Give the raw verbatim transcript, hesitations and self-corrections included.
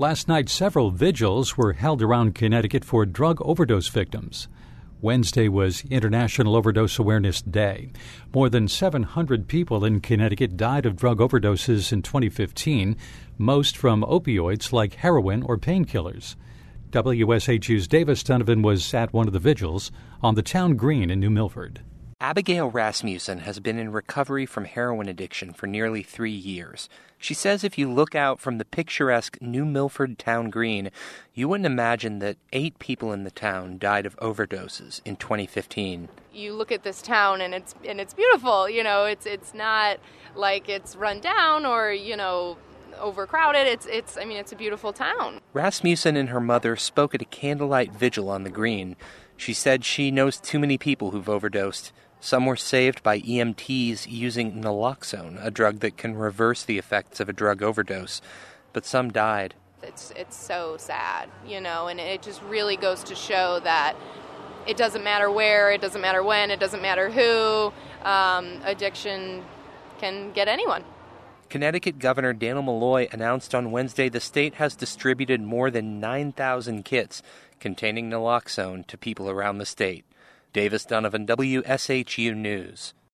Last night, several vigils were held around Connecticut for drug overdose victims. Wednesday was International Overdose Awareness Day. More than seven hundred people in Connecticut died of drug overdoses in twenty fifteen, most from opioids like heroin or painkillers. W S H U's Davis Donovan was at one of the vigils on the town green in New Milford. Abigail Rasmussen has been in recovery from heroin addiction for nearly three years. She says if you look out from the picturesque New Milford town green, you wouldn't imagine that eight people in the town died of overdoses in twenty fifteen. You look at this town and it's and it's beautiful, you know, it's it's not like it's run down or, you know, overcrowded. It's it's I mean it's a beautiful town. Rasmussen and her mother spoke at a candlelight vigil on the green. She said she knows too many people who've overdosed. Some were saved by E M Ts using naloxone, a drug that can reverse the effects of a drug overdose. But some died. It's it's so sad, you know, and it just really goes to show that it doesn't matter where, it doesn't matter when, it doesn't matter who. Um, addiction can get anyone. Connecticut Governor Dannel Malloy announced on Wednesday the state has distributed more than nine thousand kits containing naloxone to people around the state. Davis Donovan, W S H U News.